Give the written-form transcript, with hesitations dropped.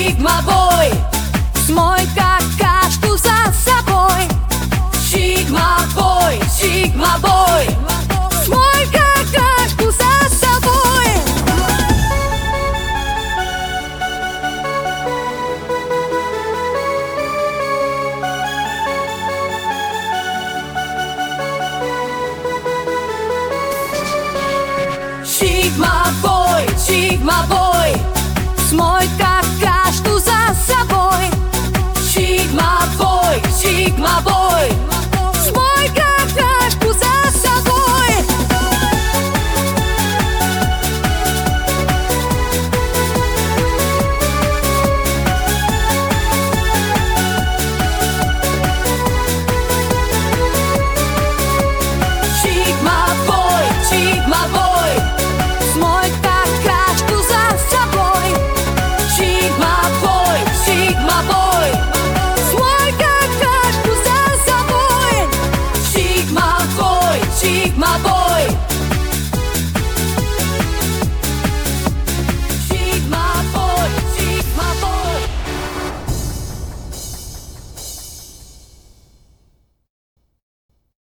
Sigma-бой, смой какашку за собой. Sigma-бой, Sigma-бой, смой какашку за собой. Sigma-бой, Sigma-бой, смой какашку за собой. Sigma-бой, Sigma-бой.